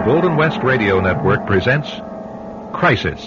Golden West Radio Network presents Crisis.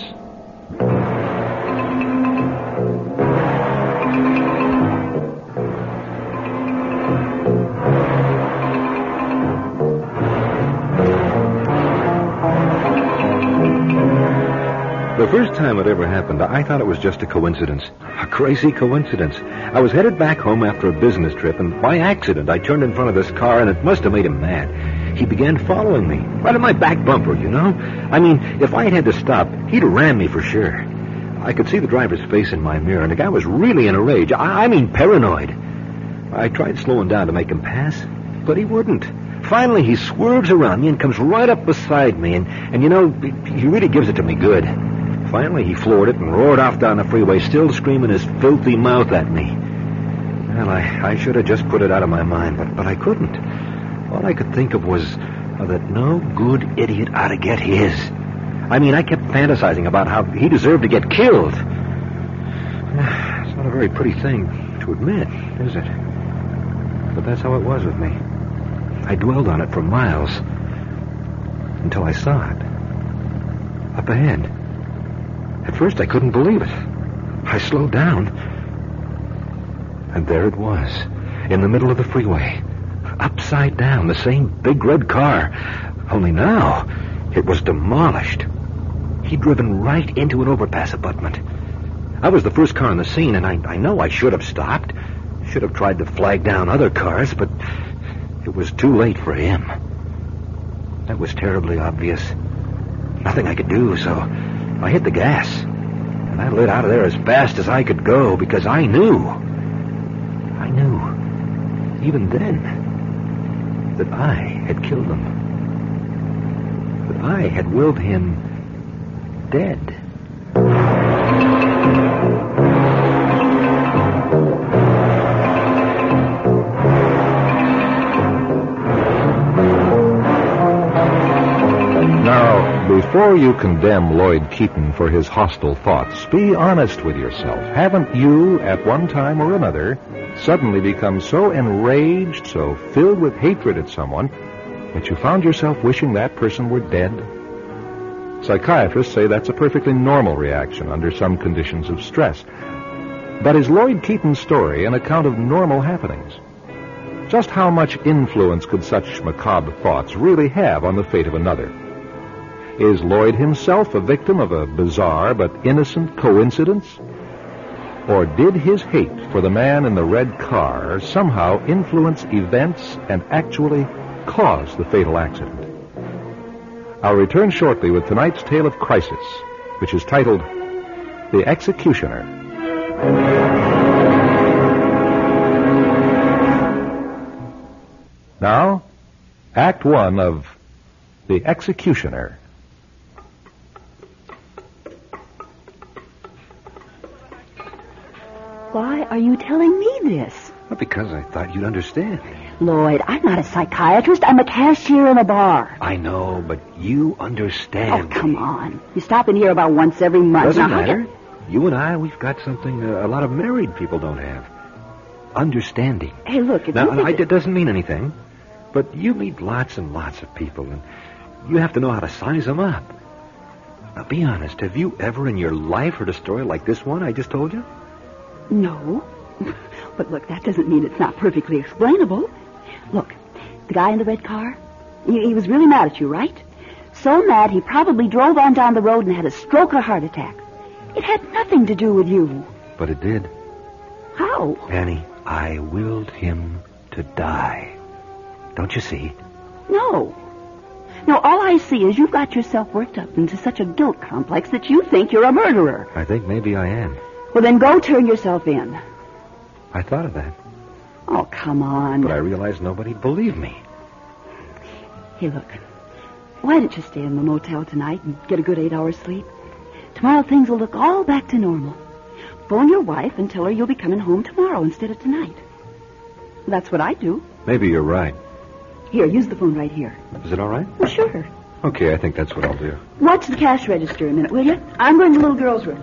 The first time it ever happened, I thought it was just a coincidence. A crazy coincidence. I was headed back home after a business trip, and by accident, I turned in front of this car, and it must have made him mad. He began following me, right in my back bumper, you know? I mean, if I had to stop, he'd have rammed me for sure. I could see the driver's face in my mirror, and the guy was really in a rage. I mean paranoid. I tried slowing down to make him pass, but he wouldn't. Finally, he swerves around me and comes right up beside me, and you know, he really gives it to me good. Finally, he floored it and roared off down the freeway, still screaming his filthy mouth at me. Well, I should have just put it out of my mind, but I couldn't. All I could think of was that no good idiot ought to get his. I mean, I kept fantasizing about how he deserved to get killed. It's not a very pretty thing to admit, is it? But that's how it was with me. I dwelled on it for miles until I saw it. Up ahead. At first, I couldn't believe it. I slowed down. And there it was, in the middle of the freeway. Upside down, the same big red car. Only now, it was demolished. He'd driven right into an overpass abutment. I was the first car on the scene, and I know I should have stopped. Should have tried to flag down other cars, but it was too late for him. That was terribly obvious. Nothing I could do, so I hit the gas, and I lit out of there as fast as I could go, because I knew, even then, that I had killed him. That I had willed him dead. Before you condemn Lloyd Keaton for his hostile thoughts, be honest with yourself. Haven't you, at one time or another, suddenly become so enraged, so filled with hatred at someone, that you found yourself wishing that person were dead? Psychiatrists say that's a perfectly normal reaction under some conditions of stress. But is Lloyd Keaton's story an account of normal happenings? Just how much influence could such macabre thoughts really have on the fate of another? Is Lloyd himself a victim of a bizarre but innocent coincidence? Or did his hate for the man in the red car somehow influence events and actually cause the fatal accident? I'll return shortly with tonight's tale of crisis, which is titled The Executioner. Now, Act 1 of The Executioner. Why are you telling me this? Well, because I thought you'd understand. Lloyd, I'm not a psychiatrist. I'm a cashier in a bar. I know, but you understand. Oh, come on. You stop in here about once every month. Doesn't matter. You and I, we've got something a lot of married people don't have. Understanding. Hey, look. If it doesn't mean anything, but you meet lots and lots of people, and you have to know how to size them up. Now, be honest. Have you ever in your life heard a story like this one I just told you? No. But look, that doesn't mean it's not perfectly explainable. Look, the guy in the red car, he was really mad at you, right? So mad he probably drove on down the road and had a stroke or heart attack. It had nothing to do with you. But it did. How? Annie, I willed him to die. Don't you see? No. No, all I see is you've got yourself worked up into such a guilt complex that you think you're a murderer. I think maybe I am. Well, then go turn yourself in. I thought of that. Oh, come on. But I realized nobody'd believe me. Hey, look. Why don't you stay in the motel tonight and get a good 8 hours sleep? Tomorrow things will look all back to normal. Phone your wife and tell her you'll be coming home tomorrow instead of tonight. That's what I do. Maybe you're right. Here, use the phone right here. Is it all right? Well, sure. Okay, I think that's what I'll do. Watch the cash register a minute, will you? I'm going to the little girl's room.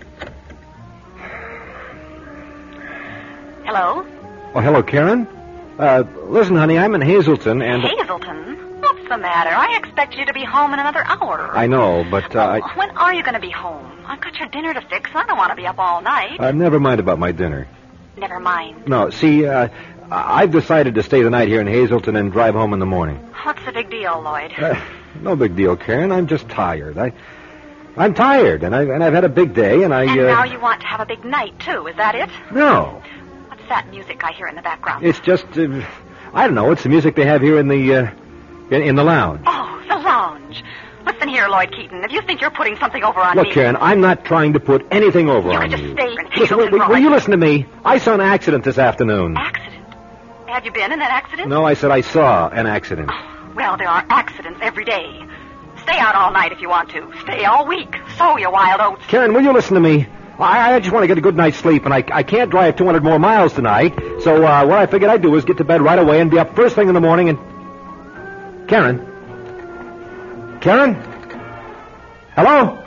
Hello? Oh, hello, Karen. Listen, honey, I'm in Hazleton, and... Hazleton? What's the matter? I expect you to be home in another hour. I know, but, When are you going to be home? I've got your dinner to fix. I don't want to be up all night. Never mind about my dinner. Never mind. No, see, I've decided to stay the night here in Hazleton and drive home in the morning. What's the big deal, Lloyd? No big deal, Karen. I'm just tired. I'm tired, and I've had a big day, and And now you want to have a big night, too. Is that it? No. What's that music I hear in the background? It's just, I don't know. It's the music they have here in the lounge. Oh, the lounge. Listen here, Lloyd Keaton. If you think you're putting something over on Look, me... Karen, I'm not trying to put anything over You on could you. just stay in Listen, Hazleton, will you listen to me? I saw an accident this afternoon. Accident? Have you been in that accident? No, I said I saw an accident. Well, there are accidents every day. Stay out all night if you want to. Stay all week. Sow your wild oats. Karen, will you listen to me? I just want to get a good night's sleep, and I can't drive 200 more miles tonight. So what I figured I'd do is get to bed right away and be up first thing in the morning and... Karen? Karen? Hello?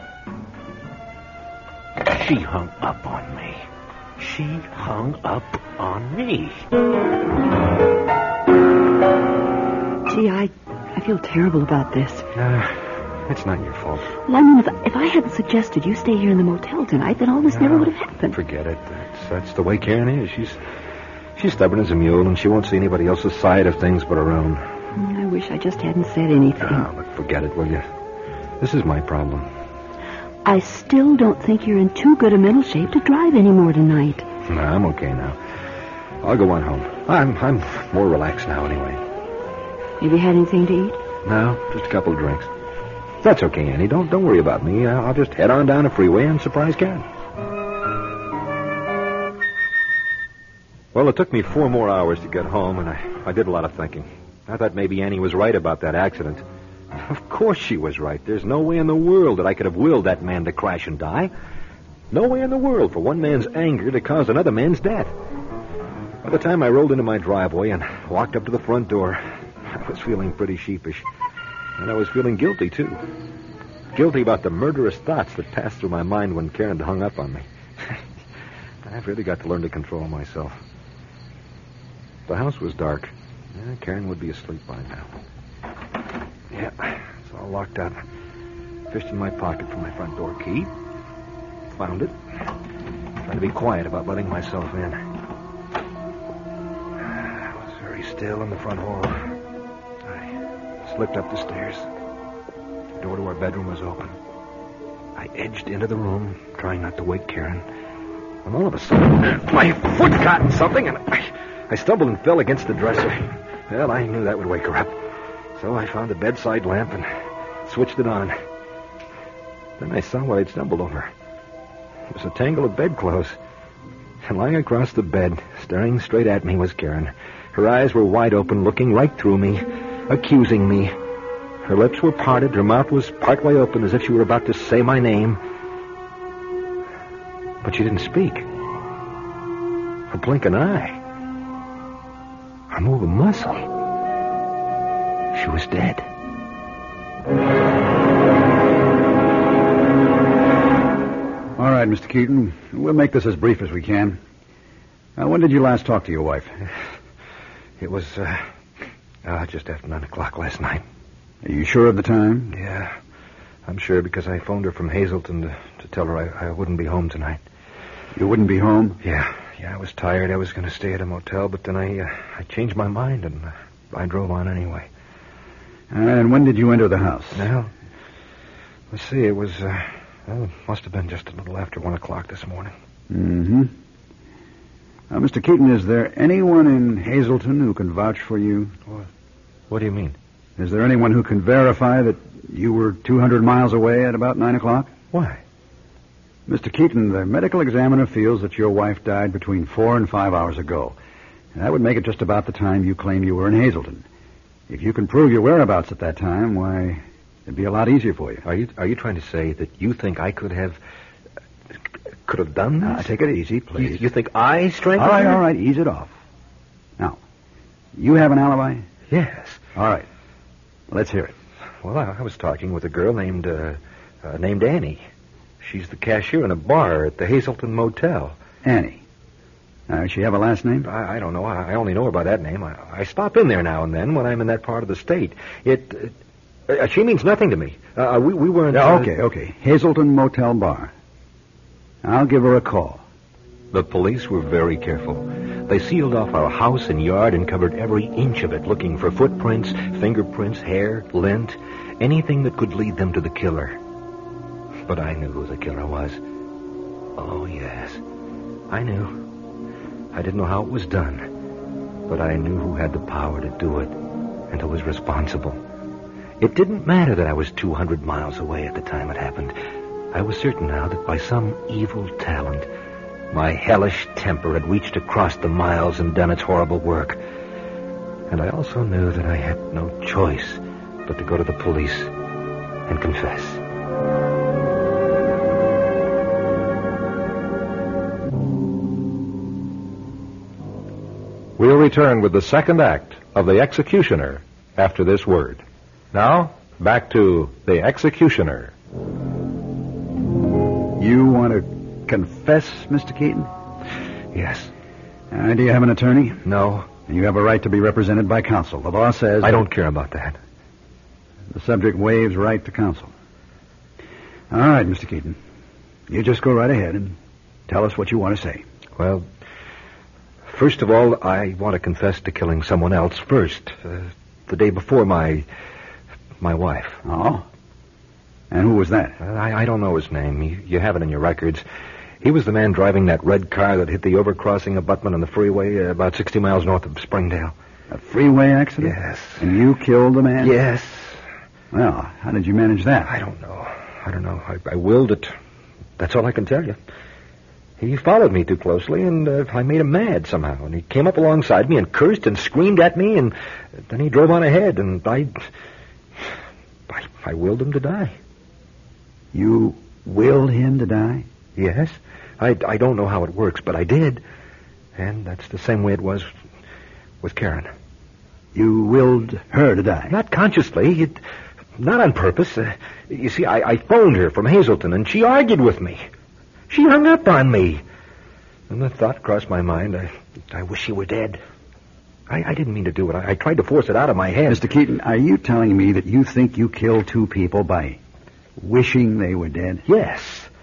She hung up on me. She hung up on me. Gee, I feel terrible about this. It's not your fault. Well, I mean, if I hadn't suggested you stay here in the motel tonight, then all this never would have happened. Forget it. That's the way Karen is. She's stubborn as a mule, and she won't see anybody else's side of things but her own. I wish I just hadn't said anything. Look, forget it, will you? This is my problem. I still don't think you're in too good a mental shape to drive anymore tonight. No, I'm okay now. I'll go on home. I'm more relaxed now anyway. Have you had anything to eat? No, just a couple of drinks. That's okay, Annie. Don't worry about me. I'll just head on down the freeway and surprise Karen. Well, it took me 4 more hours to get home, and I did a lot of thinking. I thought maybe Annie was right about that accident. Of course she was right. There's no way in the world that I could have willed that man to crash and die. No way in the world for one man's anger to cause another man's death. By the time I rolled into my driveway and walked up to the front door, I was feeling pretty sheepish. And I was feeling guilty, too. Guilty about the murderous thoughts that passed through my mind when Karen hung up on me. I've really got to learn to control myself. The house was dark. Karen would be asleep by now. Yeah, it's all locked up. Fished in my pocket for my front door key. Found it. Trying to be quiet about letting myself in. I was very still in the front hall. I slipped up the stairs. The door to our bedroom was open. I edged into the room, trying not to wake Karen. And all of a sudden, my foot caught in something, and I stumbled and fell against the dresser. Well, I knew that would wake her up. So I found a bedside lamp and switched it on. Then I saw what I'd stumbled over. It was a tangle of bedclothes. And lying across the bed, staring straight at me, was Karen. Her eyes were wide open, looking right through me, accusing me. Her lips were parted, her mouth was partway open as if she were about to say my name. But she didn't speak. Or blink an eye. Or move a muscle. She was dead. All right, Mr. Keaton. We'll make this as brief as we can. When did you last talk to your wife? It was, just after 9 o'clock last night. Are you sure of the time? Yeah, I'm sure because I phoned her from Hazleton to tell her I wouldn't be home tonight. You wouldn't be home? Yeah, I was tired. I was going to stay at a motel, but then I changed my mind and I drove on anyway. And when did you enter the house? Well, let's see, it was, it must have been just a little after 1 o'clock this morning. Mm-hmm. Now, Mr. Keaton, is there anyone in Hazleton who can vouch for you? What do you mean? Is there anyone who can verify that you were 200 miles away at about 9 o'clock? Why? Mr. Keaton, the medical examiner feels that your wife died between 4 and 5 hours ago. And that would make it just about the time you claim you were in Hazleton. If you can prove your whereabouts at that time, why, it'd be a lot easier for you. Are you trying to say that you think I could have done this? Take it easy, please. You think I strangled her? All right, ease it off. Now, you have an alibi? Yes. All right. Let's hear it. Well, I was talking with a girl named Annie. She's the cashier in a bar at the Hazleton Motel. Annie. Does she have a last name? I don't know. I only know her by that name. I stop in there now and then when I'm in that part of the state. She means nothing to me. We weren't... Okay. Hazelton Motel Bar. I'll give her a call. The police were very careful. They sealed off our house and yard and covered every inch of it, looking for footprints, fingerprints, hair, lint, anything that could lead them to the killer. But I knew who the killer was. Oh, yes. I knew. I didn't know how it was done, but I knew who had the power to do it and who was responsible. It didn't matter that I was 200 miles away at the time it happened. I was certain now that by some evil talent, my hellish temper had reached across the miles and done its horrible work. And I also knew that I had no choice but to go to the police and confess. We'll return with the second act of The Executioner after this word. Now, back to The Executioner. You want to confess, Mr. Keaton? Yes. Do you have an attorney? No. You have a right to be represented by counsel. The law says... I don't care about that. The subject waives right to counsel. All right, Mr. Keaton. You just go right ahead and tell us what you want to say. Well, first of all, I want to confess to killing someone else first. The day before my wife. Oh? And who was that? I don't know his name. You have it in your records. He was the man driving that red car that hit the overcrossing abutment on the freeway about 60 miles north of Springdale. A freeway accident? Yes. And you killed the man? Yes. Well, how did you manage that? I don't know. I willed it. That's all I can tell you. He followed me too closely, and I made him mad somehow. And he came up alongside me and cursed and screamed at me, and then he drove on ahead, and I willed him to die. You willed him to die? Yes. I don't know how it works, but I did. And that's the same way it was with Karen. You willed her to die? Not consciously. Not on purpose. You see, I phoned her from Hazelton, and she argued with me. She hung up on me. And the thought crossed my mind, I wish she were dead. I didn't mean to do it. I tried to force it out of my head. Mr. Keaton, are you telling me that you think you killed two people by wishing they were dead? Yes.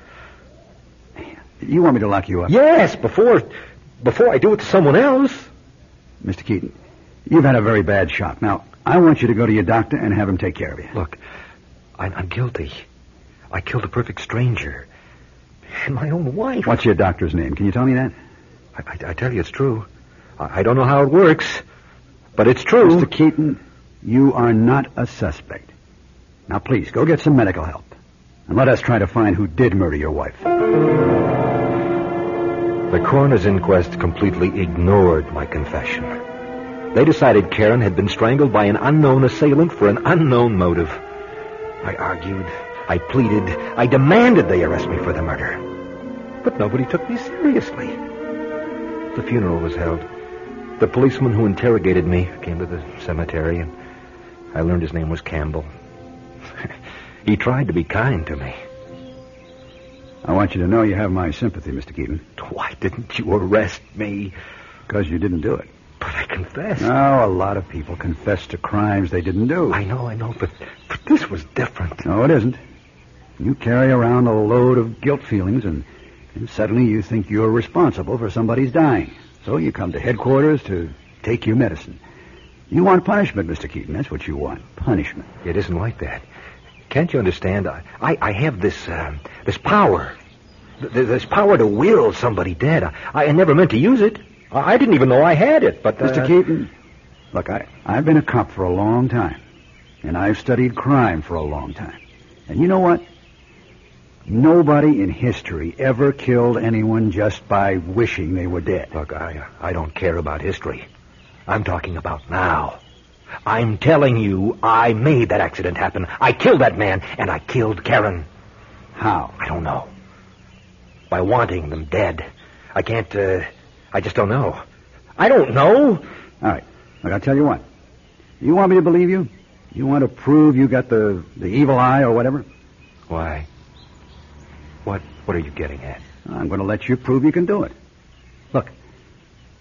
You want me to lock you up? Yes, before I do it to someone else. Mr. Keaton, you've had a very bad shock. Now, I want you to go to your doctor and have him take care of you. Look, I'm guilty. I killed a perfect stranger. And my own wife. What's your doctor's name? Can you tell me that? I tell you, it's true. I don't know how it works, but it's true. Mr. Keaton, you are not a suspect. Now, please, go get some medical help. And let us try to find who did murder your wife. The coroner's inquest completely ignored my confession. They decided Karen had been strangled by an unknown assailant for an unknown motive. I argued, I pleaded, I demanded they arrest me for the murder. But nobody took me seriously. The funeral was held. The policeman who interrogated me came to the cemetery, and I learned his name was Campbell. He tried to be kind to me. I want you to know you have my sympathy, Mr. Keaton. Why didn't you arrest me? Because you didn't do it. But I confessed. No, a lot of people confess to crimes they didn't do. I know, but this was different. No, it isn't. You carry around a load of guilt feelings, and suddenly you think you're responsible for somebody's dying. So you come to headquarters to take your medicine. You want punishment, Mr. Keaton. That's what you want. Punishment. It isn't like that. Can't you understand? I have this power. This power to will somebody dead. I never meant to use it. I didn't even know I had it, but... Mr. Keaton, look, I've been a cop for a long time. And I've studied crime for a long time. And you know what? Nobody in history ever killed anyone just by wishing they were dead. Look, I don't care about history. I'm talking about now. I'm telling you, I made that accident happen. I killed that man, and I killed Karen. How? I don't know. By wanting them dead. I can't, I just don't know. I don't know. All right. Look, I'll tell you what. You want me to believe you? You want to prove you got the evil eye or whatever? Why? What are you getting at? I'm going to let you prove you can do it. Look,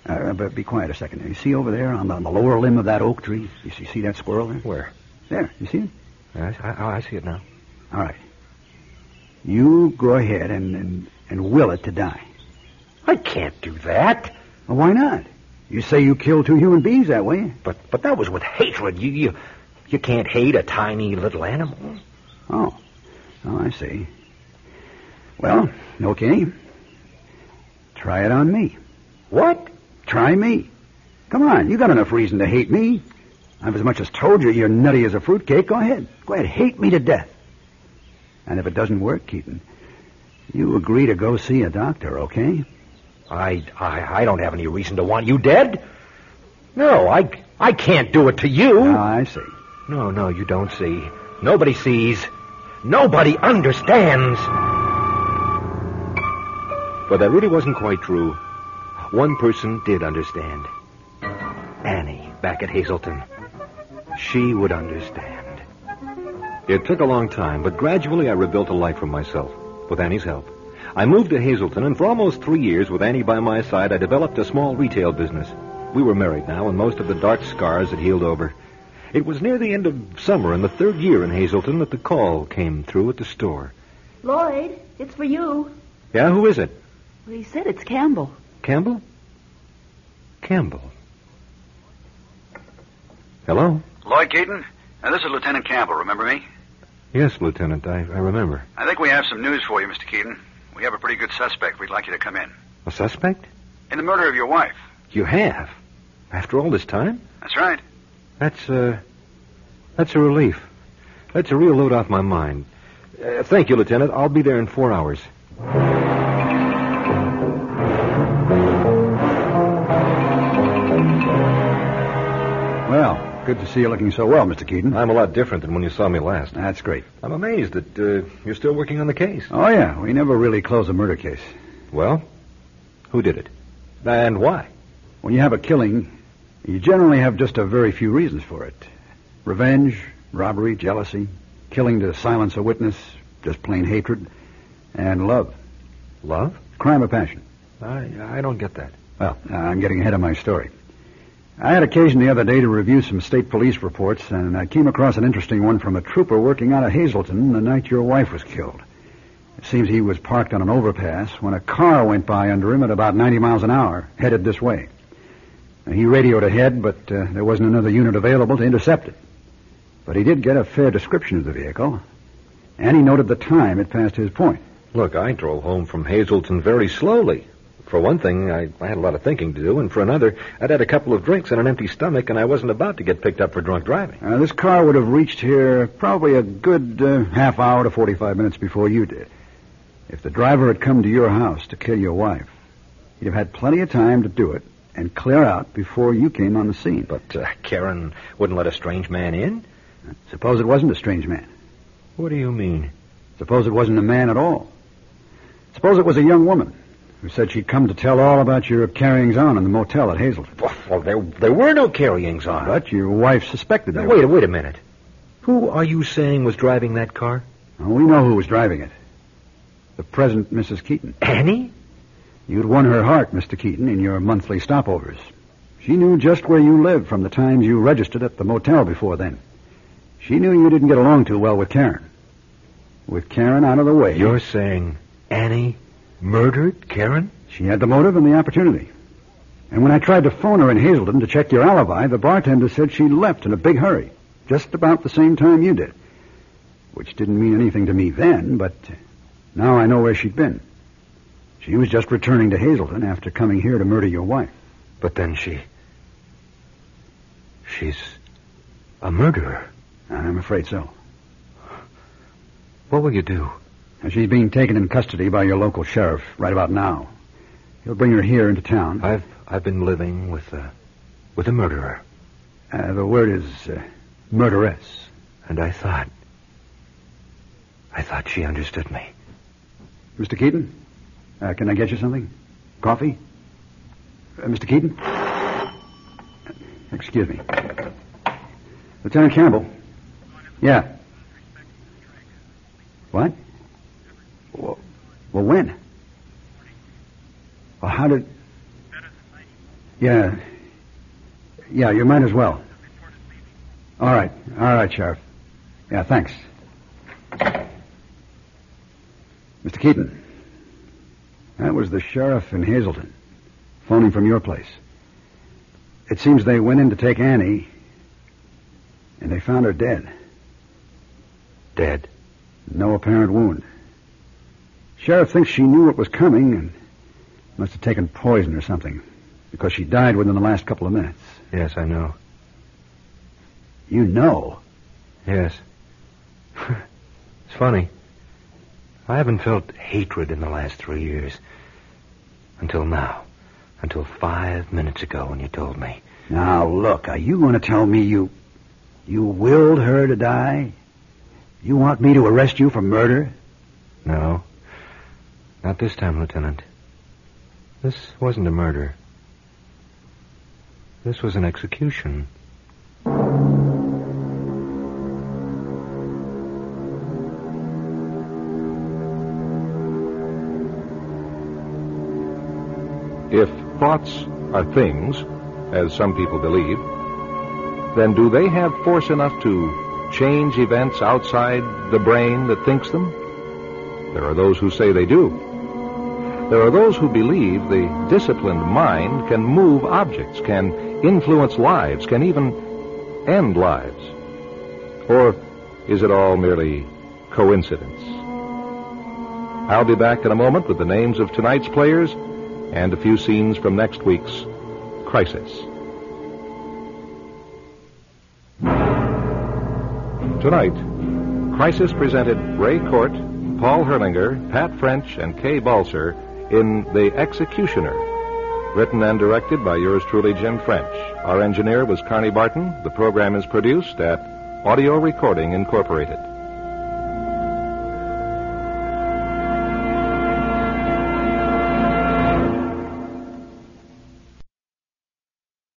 But be quiet a second. You see over there on the lower limb of that oak tree? You see that squirrel there? Where? There. You see it? I see it now. All right. You go ahead and will it to die. I can't do that. Well, why not? You say you killed 2 human beings that way. But that was with hatred. You can't hate a tiny little animal. Oh, I see. Well, okay. Try it on me. What? Try me. Come on, you got enough reason to hate me. I've as much as told you you're nutty as a fruitcake. Go ahead, hate me to death. And if it doesn't work, Keaton, you agree to go see a doctor, okay? I don't have any reason to want you dead. No, I can't do it to you. Oh, I see. No, you don't see. Nobody sees. Nobody understands. But that really wasn't quite true. One person did understand. Annie, back at Hazelton. She would understand. It took a long time, but gradually I rebuilt a life for myself, with Annie's help. I moved to Hazelton, and for almost 3 years, with Annie by my side, I developed a small retail business. We were married now, and most of the dark scars had healed over. It was near the end of summer in the 3rd year in Hazelton that the call came through at the store. Lloyd, it's for you. Yeah, who is it? Well, he said it's Campbell. Campbell? Campbell. Hello? Lloyd Keaton? This is Lieutenant Campbell. Remember me? Yes, Lieutenant, I remember. I think we have some news for you, Mr. Keaton. We have a pretty good suspect. We'd like you to come in. A suspect? In the murder of your wife. You have? After all this time? That's right. That's a relief. That's a real load off my mind. Thank you, Lieutenant. I'll be there in 4 hours. Well, good to see you looking so well, Mr. Keaton. I'm a lot different than when you saw me last. That's great. I'm amazed that you're still working on the case. Oh, yeah. We never really close a murder case. Well, who did it? And why? When you have a killing, you generally have just a very few reasons for it. Revenge, robbery, jealousy, killing to silence a witness, just plain hatred, and love. Love? Crime of passion. I don't get that. Well, I'm getting ahead of my story. I had occasion the other day to review some state police reports, and I came across an interesting one from a trooper working out of Hazelton the night your wife was killed. It seems he was parked on an overpass when a car went by under him at about 90 miles an hour, headed this way. He radioed ahead, but there wasn't another unit available to intercept it. But he did get a fair description of the vehicle, and he noted the time it passed his point. Look, I drove home from Hazelton very slowly. For one thing, I had a lot of thinking to do, and for another, I'd had a couple of drinks and an empty stomach, and I wasn't about to get picked up for drunk driving. This car would have reached here probably a good half hour to 45 minutes before you did. If the driver had come to your house to kill your wife, he'd have had plenty of time to do it and clear out before you came on the scene. But Karen wouldn't let a strange man in? Suppose it wasn't a strange man. What do you mean? Suppose it wasn't a man at all. Suppose it was a young woman who said she'd come to tell all about your carryings-on in the motel at Hazelton. Well, there were no carryings-on. But your wife suspected there were. Wait a minute. Who are you saying was driving that car? Well, we know who was driving it. The present Mrs. Keaton. Annie? You'd won her heart, Mr. Keaton, in your monthly stopovers. She knew just where you lived from the times you registered at the motel before then. She knew you didn't get along too well with Karen. With Karen out of the way... You're saying Annie murdered Karen? She had the motive and the opportunity. And when I tried to phone her in Hazelton to check your alibi, the bartender said she left in a big hurry, just about the same time you did. Which didn't mean anything to me then, but now I know where she'd been. She was just returning to Hazelton after coming here to murder your wife. But then she's a murderer. I'm afraid so. What will you do? She's being taken in custody by your local sheriff right about now. He'll bring her here into town. I've been living with a murderer. The word is murderess. And I thought she understood me. Mr. Keaton, can I get you something? Coffee? Mr. Keaton? Excuse me. Lieutenant Campbell. Yeah. What? Well, when? Well, how did... Yeah. Yeah, you might as well. All right, Sheriff. Yeah, thanks. Mr. Keaton, that was the sheriff in Hazleton, phoning from your place. It seems they went in to take Annie, and they found her dead. Dead? No apparent wound. Sheriff thinks she knew what was coming and must have taken poison or something, because she died within the last couple of minutes. Yes, I know. You know? Yes. It's funny. I haven't felt hatred in the last 3 years. Until now. Until 5 minutes ago when you told me. Now, look, are you going to tell me you willed her to die? You want me to arrest you for murder? No. Not this time, Lieutenant. This wasn't a murder. This was an execution. If thoughts are things, as some people believe, then do they have force enough to change events outside the brain that thinks them? There are those who say they do. There are those who believe the disciplined mind can move objects, can influence lives, can even end lives. Or is it all merely coincidence? I'll be back in a moment with the names of tonight's players and a few scenes from next week's Crisis. Tonight, Crisis presented Ray Court, Paul Herlinger, Pat French, and Kay Balser in The Executioner, written and directed by yours truly, Jim French. Our engineer was Carney Barton. The program is produced at Audio Recording Incorporated.